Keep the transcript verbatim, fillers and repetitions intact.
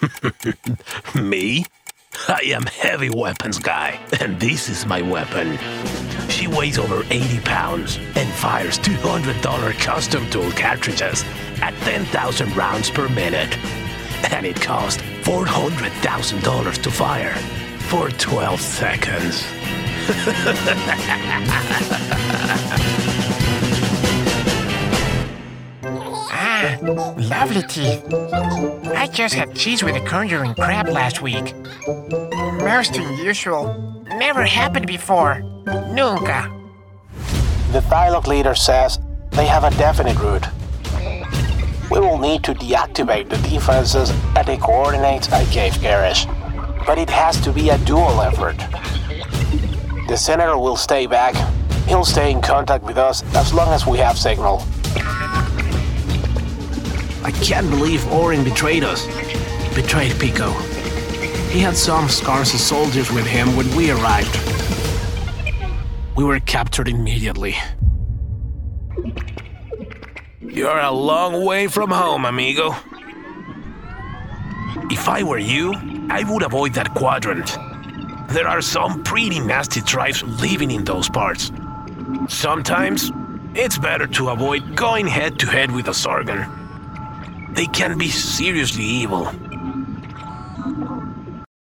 Me? I am heavy weapons guy, and this is my weapon. She weighs over eighty pounds and fires two hundred dollars custom tool cartridges at ten thousand rounds per minute. And it costs four hundred thousand dollars to fire for twelve seconds. Ah, lovely teeth. I just had cheese with a conjuring crab last week. Most unusual. Never happened before. Nunca. The dialogue leader says they have a definite route. We will need to deactivate the defenses at the coordinates I gave Garish, but it has to be a dual effort. The senator will stay back. He'll stay in contact with us as long as we have signal. I can't believe Orin betrayed us. Betrayed Pico. He had some Scar's soldiers with him when we arrived. We were captured immediately. You're a long way from home, amigo. If I were you, I would avoid that quadrant. There are some pretty nasty tribes living in those parts. Sometimes, it's better to avoid going head-to-head with a Sargon. They can be seriously evil.